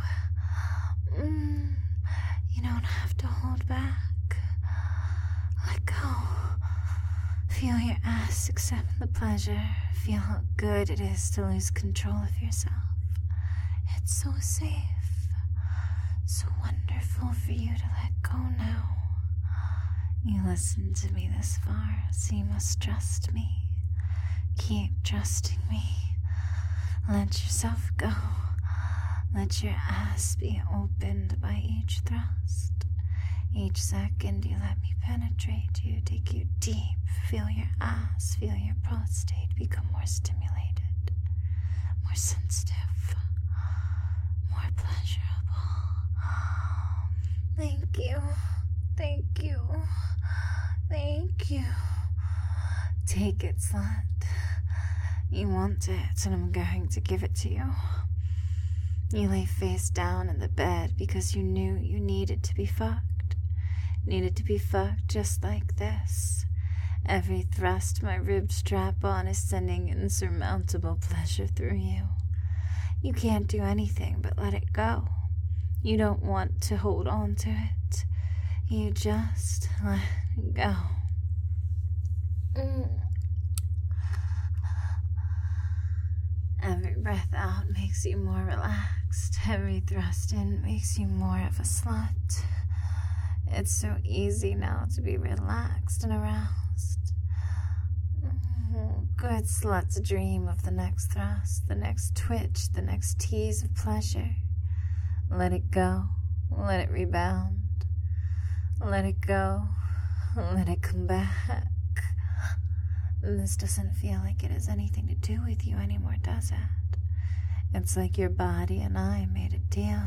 You don't have to hold back. Let go. Feel your ass accept the pleasure. Feel how good it is to lose control of yourself. It's so safe. So wonderful for you to let go now. You listened to me this far, so you must trust me. Keep trusting me. Let yourself go. Let your ass be opened by each thrust. Each second you let me penetrate you, take you deep, feel your ass, feel your prostate become more stimulated, more sensitive, more pleasurable. Thank you, thank you, thank you. Take it, slut. You want it, and I'm going to give it to you. You lay face down in the bed because you knew you needed to be fucked. Needed to be fucked just like this. Every thrust my rib strap on is sending insurmountable pleasure through you. You can't do anything but let it go. You don't want to hold on to it. You just let it go. Every breath out makes you more relaxed. Every thrust in makes you more of a slut. It's so easy now to be relaxed and aroused. Good sluts dream of the next thrust, the next twitch, the next tease of pleasure. Let it go. Let it rebound. Let it go. Let it come back. This doesn't feel like it has anything to do with you anymore, does it? It's like your body and I made a deal.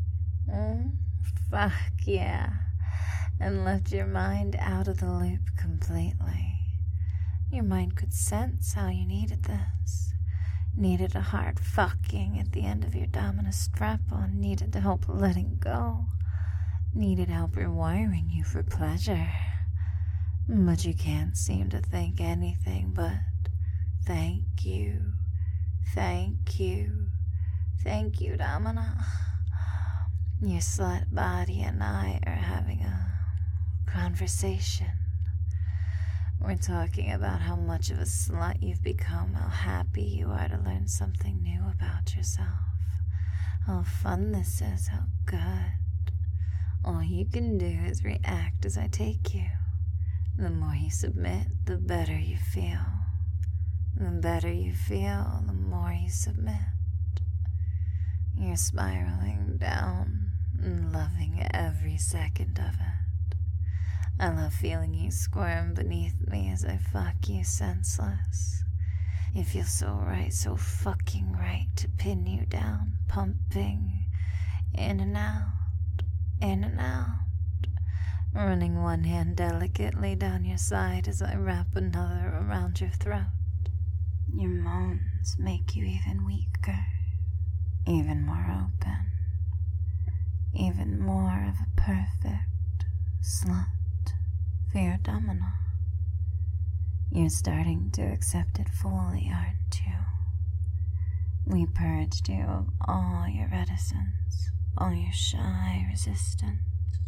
Fuck yeah. And left your mind out of the loop completely. Your mind could sense how you needed this. Needed a hard fucking at the end of your dominant strap-on. Needed help letting go. Needed help rewiring you for pleasure. But you can't seem to think anything but thank you, thank you, thank you, Domina. Your slut body and I are having a conversation. We're talking about how much of a slut you've become, how happy you are to learn something new about yourself, how fun this is, how good. All you can do is react as I take you. The more you submit, the better you feel. The better you feel, the more you submit. You're spiraling down and loving every second of it. I love feeling you squirm beneath me as I fuck you senseless. It feels so right, so fucking right to pin you down, pumping in and out, in and out. Running one hand delicately down your side as I wrap another around your throat. Your moans make you even weaker, even more open, even more of a perfect slut for your domino. You're starting to accept it fully, aren't you? We purged you of all your reticence, all your shy resistance.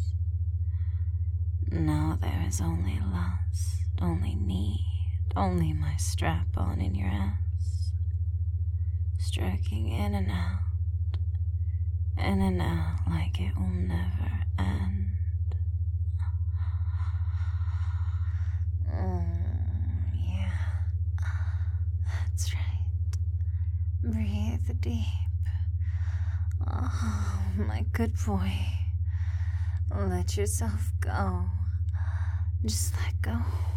Now there is only lust, only need, only my strap-on in your ass, stroking in and out like it will never end. Yeah, that's right. Breathe deep. Oh, my good boy. Let yourself go. Just let go.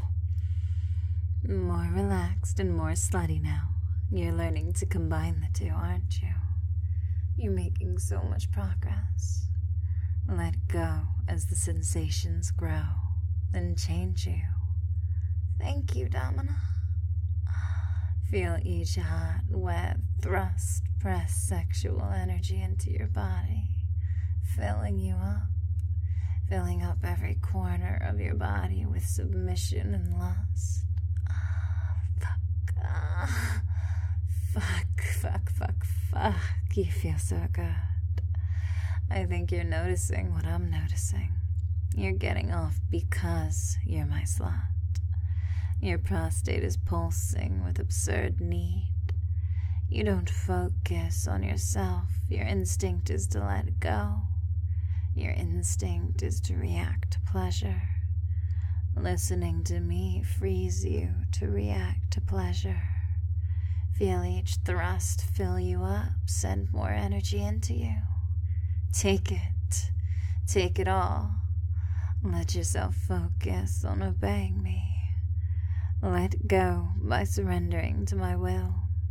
More relaxed and more slutty now. You're learning to combine the two, aren't you? You're making so much progress. Let go as the sensations grow, then change you. Thank you, Domina. Feel each hot, wet thrust press sexual energy into your body, filling you up. Filling up every corner of your body with submission and lust. Fuck. Fuck. You feel so good. I think you're noticing what I'm noticing. You're getting off because you're my slut. Your prostate is pulsing with absurd need. You don't focus on yourself. Your instinct is to let go. Your instinct is to react to pleasure. Listening to me frees you to react to pleasure. Feel each thrust fill you up, send more energy into you. Take it. Take it all. Let yourself focus on obeying me. Let go by surrendering to my will.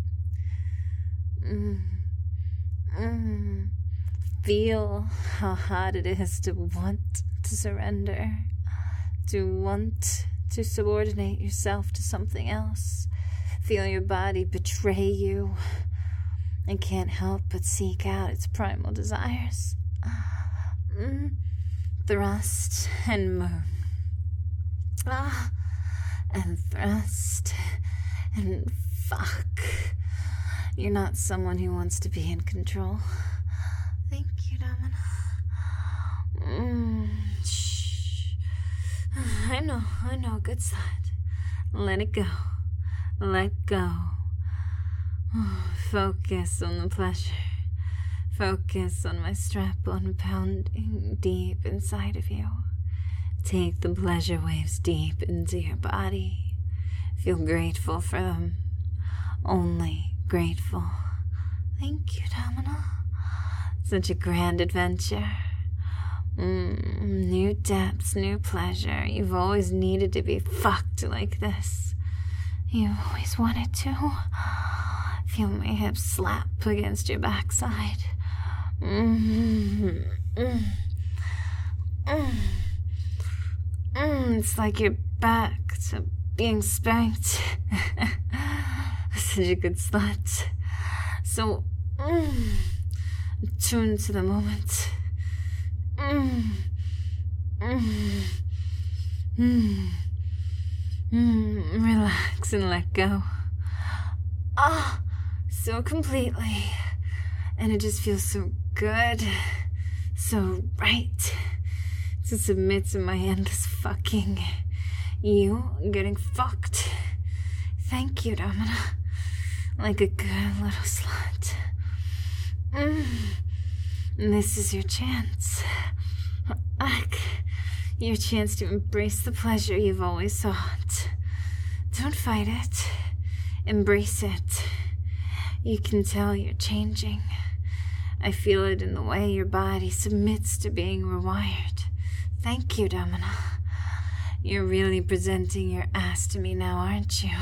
Feel how hard it is to want to surrender, to want to subordinate yourself to something else. Feel your body betray you and can't help but seek out its primal desires. Thrust and move. And thrust and fuck. You're not someone who wants to be in control. Thank you, Domina. Shh. I know, good side. Let it go. Let go. Focus on the pleasure. Focus on my strap-on pounding deep inside of you. Take the pleasure waves deep into your body. Feel grateful for them. Only grateful. Thank you, Domina. Such a grand adventure. New depths, new pleasure. You've always needed to be fucked like this. You've always wanted to. Feel my hips slap against your backside. It's like you're back to being spanked. Such a good slut. So, tune to the moment. Relax and let go. So completely. And it just feels so good. So right. To submit to my endless fucking. You getting fucked. Thank you, Domina. Like a good little slut. This is your chance. Your chance to embrace the pleasure you've always sought. Don't fight it. Embrace it. You can tell you're changing. I feel it in the way your body submits to being rewired. Thank you, Domina. You're really presenting your ass to me now, aren't you?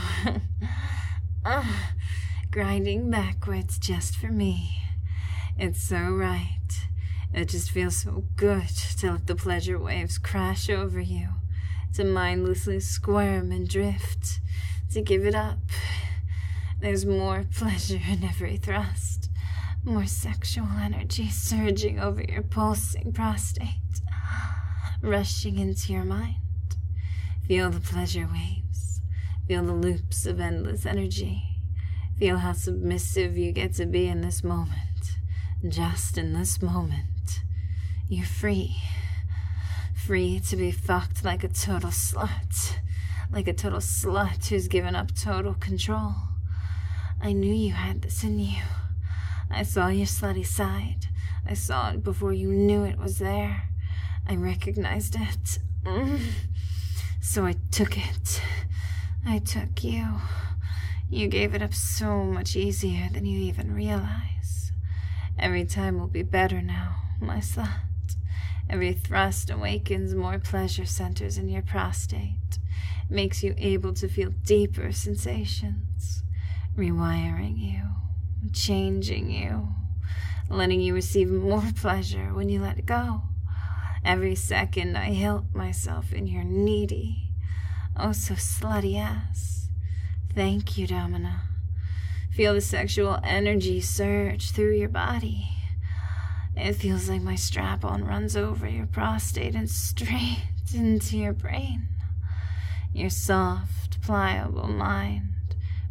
Grinding backwards just for me. It's so right. It just feels so good to let the pleasure waves crash over you, to mindlessly squirm and drift, to give it up. There's more pleasure in every thrust, more sexual energy surging over your pulsing prostate, rushing into your mind. Feel the pleasure waves. Feel the loops of endless energy. Feel how submissive you get to be in this moment. Just in this moment. You're free. Free to be fucked like a total slut. Like a total slut who's given up total control. I knew you had this in you. I saw your slutty side. I saw it before you knew it was there. I recognized it. So I took it. I took you. You gave it up so much easier than you even realize. Every time will be better now, my slut. Every thrust awakens more pleasure centers in your prostate, makes you able to feel deeper sensations, rewiring you, changing you, letting you receive more pleasure when you let go. Every second I help myself in your needy, oh so slutty ass. Thank you, Domina. Feel the sexual energy surge through your body. It feels like my strap-on runs over your prostate and straight into your brain. Your soft, pliable mind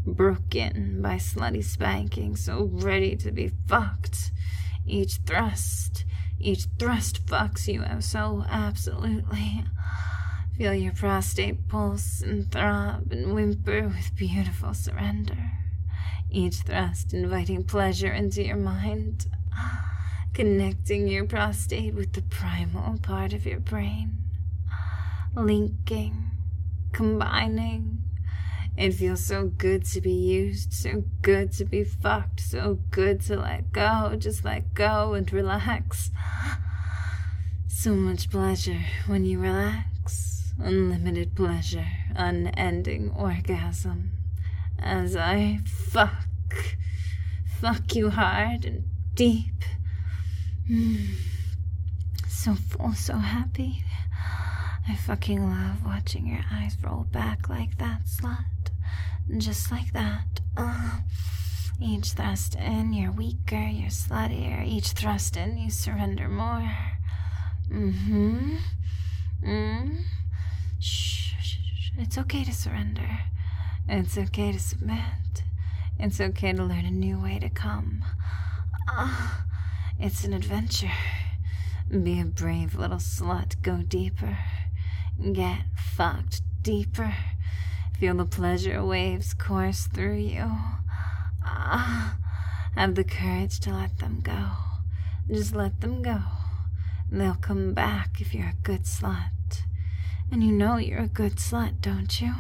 broken by slutty spanking, so ready to be fucked. Each thrust fucks you so absolutely. Feel your prostate pulse and throb and whimper with beautiful surrender. Each thrust inviting pleasure into your mind, connecting your prostate with the primal part of your brain. Linking, combining. It feels so good to be used, so good to be fucked, so good to let go. Just let go and relax. So much pleasure when you relax. Unlimited pleasure, unending orgasm. As I fuck you hard and deep. So full, so happy. I fucking love watching your eyes roll back like that, slut. Just like that. Each thrust in, you're weaker, you're sluttier. Each thrust in, you surrender more. Shh. It's okay to surrender. It's okay to submit. It's okay to learn a new way to come. It's an adventure. Be a brave little slut. Go deeper. Get fucked deeper. Feel the pleasure waves course through you. Have the courage to let them go. Just let them go. They'll come back if you're a good slut. And you know you're a good slut, don't you?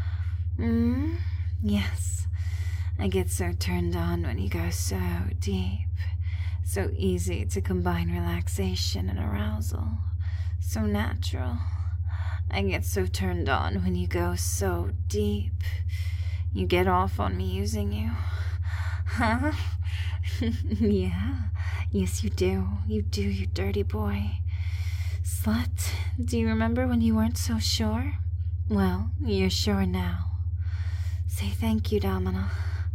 Yes. I get so turned on when you go so deep. So easy to combine relaxation and arousal. So natural. I get so turned on when you go so deep. You get off on me using you. Huh? Yeah. Yes, you do. You do, you dirty boy. Slut, do you remember when you weren't so sure? Well, you're sure now. Say thank you, Domina.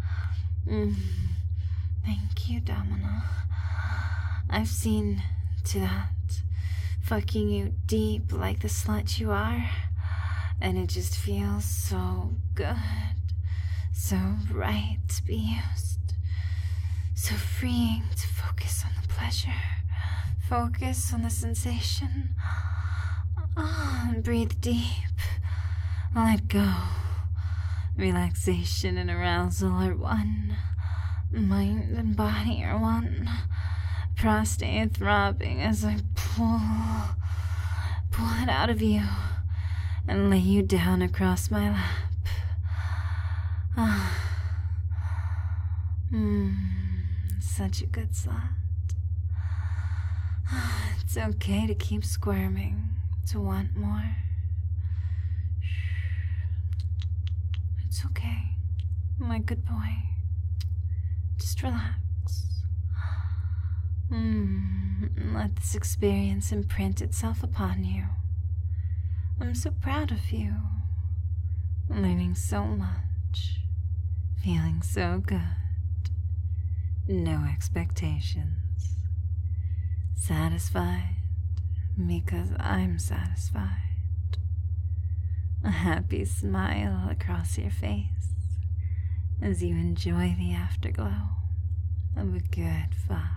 Thank you, Domina. I've seen to that. Fucking you deep like the slut you are. And it just feels so good. So right to be used. So freeing to focus on the pleasure. Focus on the sensation. And breathe deep. Let go. Relaxation and arousal are one. Mind and body are one. Prostate throbbing as I pull it out of you and lay you down across my lap. Such a good slut. It's okay to keep squirming, to want more. It's okay, my good boy. Just relax. Let this experience imprint itself upon you. I'm so proud of you. Learning so much. Feeling so good. No expectations. Satisfied because I'm satisfied. A happy smile across your face as you enjoy the afterglow of a good fuck.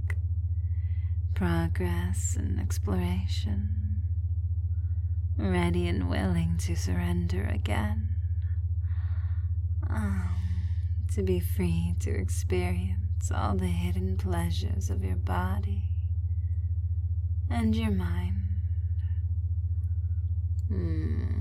Progress and exploration. Ready and willing to surrender again. To be free to experience all the hidden pleasures of your body and your mind.